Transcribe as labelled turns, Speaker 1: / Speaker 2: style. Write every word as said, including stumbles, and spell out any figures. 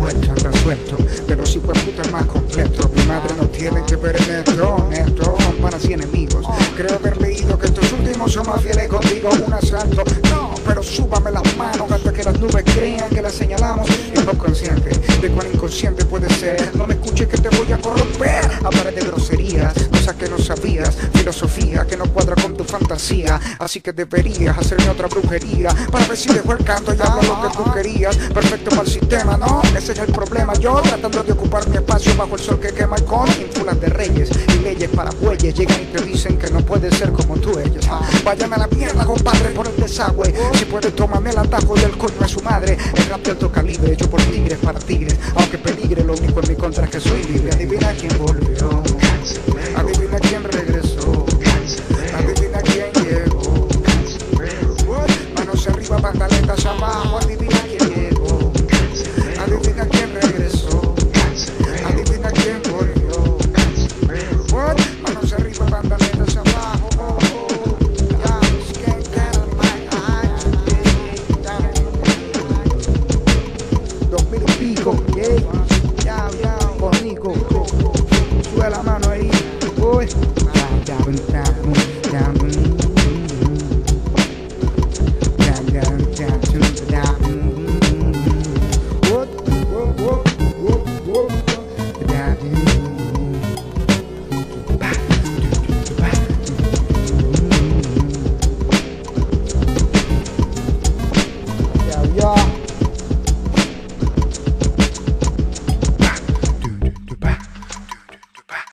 Speaker 1: vuelto, anda suelto, pero si fue puta es más completo. Mi madre no tiene que ver en esto, esto, panas y enemigos. Creo haber leído que estos últimos son más fieles contigo. Un asalto, no, pero súbame las manos hasta que las nubes crean que las señalamos. Y no consciente de cuán inconsciente puede ser. No me escuches que te voy a corromper. Hablaré de groserías, cosas que no sabías, filosofía que no cuadra con tu fantasía. Así que deberías hacerme otra brujería para ver si dejo el canto y hablo lo que tú querías. Perfecto para el sistema, no, ese es el problema. Yo tratando de ocupar mi espacio bajo el sol que quema el con ínfulas de reyes y leyes para bueyes. Llegan y te dicen que no puedes ser como tú ellos. Váyame a la mierda, compadre, por el desagüe. Si puedes, tómame el atajo del coño de su madre. El rap de alto calibre, hecho por tigres para tigres. Aunque peligre, lo único en mi contra es que soy libre. Adivina quién volvió, adivina quién regresó, adivina quién llegó. Manos arriba, pantaletas abajo, adivina quién llegó, adivina quién regresó, adivina quién volvió. Manos arriba, pantaletas abajo. Dos mil y pico, yeah, ya, ya, con Nico, sube la mano ahí, uy, ya, ya, ya.